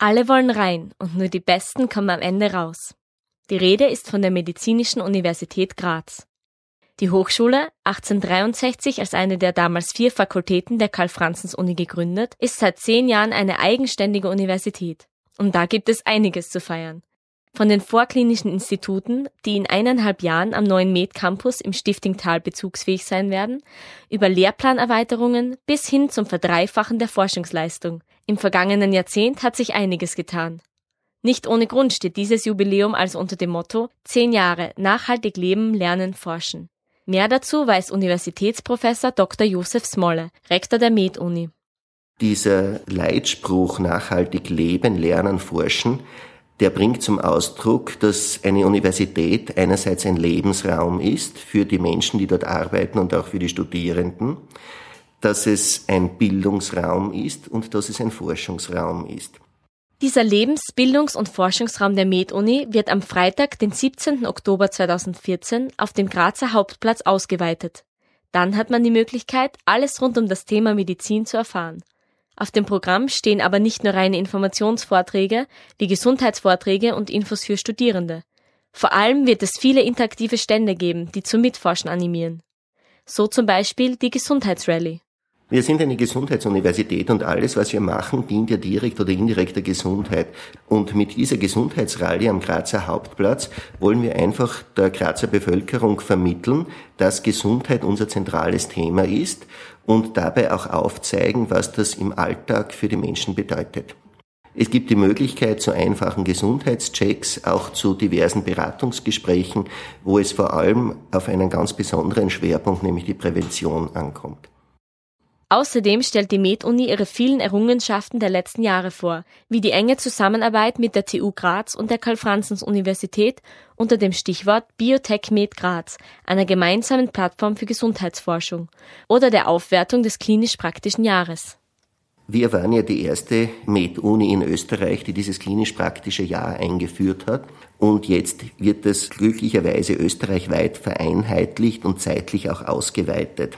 Alle wollen rein und nur die Besten kommen am Ende raus. Die Rede ist von der Medizinischen Universität Graz. Die Hochschule, 1863 als eine der damals 4 Fakultäten der Karl-Franzens-Uni gegründet, ist seit 10 Jahren eine eigenständige Universität. Und da gibt es einiges zu feiern. Von den vorklinischen Instituten, die in 1,5 Jahren am neuen Med-Campus im Stiftingtal bezugsfähig sein werden, über Lehrplanerweiterungen bis hin zum Verdreifachen der Forschungsleistung. Im vergangenen Jahrzehnt hat sich einiges getan. Nicht ohne Grund steht dieses Jubiläum also unter dem Motto 10 Jahre nachhaltig leben, lernen, forschen. Mehr dazu weiß Universitätsprofessor Dr. Josef Smolle, Rektor der Med-Uni. Dieser Leitspruch nachhaltig leben, lernen, forschen, der bringt zum Ausdruck, dass eine Universität einerseits ein Lebensraum ist für die Menschen, die dort arbeiten und auch für die Studierenden, dass es ein Bildungsraum ist und dass es ein Forschungsraum ist. Dieser Lebens-, Bildungs- und Forschungsraum der Med-Uni wird am Freitag, den 17. Oktober 2014, auf dem Grazer Hauptplatz ausgeweitet. Dann hat man die Möglichkeit, alles rund um das Thema Medizin zu erfahren. Auf dem Programm stehen aber nicht nur reine Informationsvorträge, wie Gesundheitsvorträge und Infos für Studierende. Vor allem wird es viele interaktive Stände geben, die zum Mitforschen animieren. So zum Beispiel die Gesundheitsrallye. Wir sind eine Gesundheitsuniversität und alles, was wir machen, dient ja direkt oder indirekt der Gesundheit. Und mit dieser Gesundheitsrallye am Grazer Hauptplatz wollen wir einfach der Grazer Bevölkerung vermitteln, dass Gesundheit unser zentrales Thema ist und dabei auch aufzeigen, was das im Alltag für die Menschen bedeutet. Es gibt die Möglichkeit zu einfachen Gesundheitschecks, auch zu diversen Beratungsgesprächen, wo es vor allem auf einen ganz besonderen Schwerpunkt, nämlich die Prävention, ankommt. Außerdem stellt die Med-Uni ihre vielen Errungenschaften der letzten Jahre vor, wie die enge Zusammenarbeit mit der TU Graz und der Karl-Franzens-Universität unter dem Stichwort Biotech Med Graz, einer gemeinsamen Plattform für Gesundheitsforschung, oder der Aufwertung des klinisch-praktischen Jahres. Wir waren ja die erste Med-Uni in Österreich, die dieses klinisch-praktische Jahr eingeführt hat. Und jetzt wird es glücklicherweise österreichweit vereinheitlicht und zeitlich auch ausgeweitet.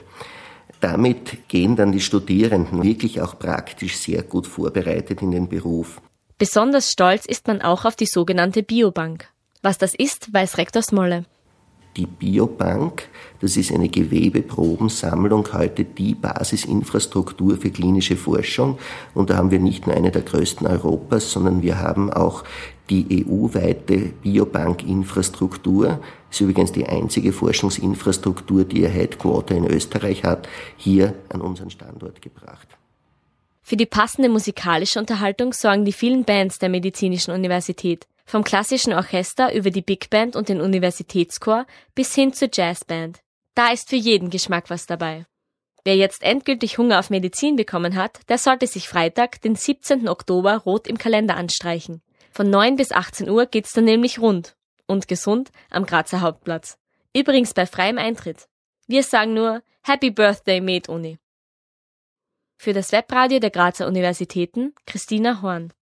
Damit gehen dann die Studierenden wirklich auch praktisch sehr gut vorbereitet in den Beruf. Besonders stolz ist man auch auf die sogenannte Biobank. Was das ist, weiß Rektor Smolle. Die Biobank, das ist eine Gewebeprobensammlung, heute die Basisinfrastruktur für klinische Forschung. Und da haben wir nicht nur eine der größten Europas, sondern wir haben auch die EU-weite Biobank-Infrastruktur. Das ist übrigens die einzige Forschungsinfrastruktur, die ihr Headquarter in Österreich hat, hier an unseren Standort gebracht. Für die passende musikalische Unterhaltung sorgen die vielen Bands der Medizinischen Universität. Vom klassischen Orchester über die Big Band und den Universitätschor bis hin zur Jazzband. Da ist für jeden Geschmack was dabei. Wer jetzt endgültig Hunger auf Medizin bekommen hat, der sollte sich Freitag, den 17. Oktober, rot im Kalender anstreichen. Von 9 bis 18 Uhr geht's dann nämlich rund und gesund am Grazer Hauptplatz. Übrigens bei freiem Eintritt. Wir sagen nur Happy Birthday Med-Uni. Für das Webradio der Grazer Universitäten, Christina Horn.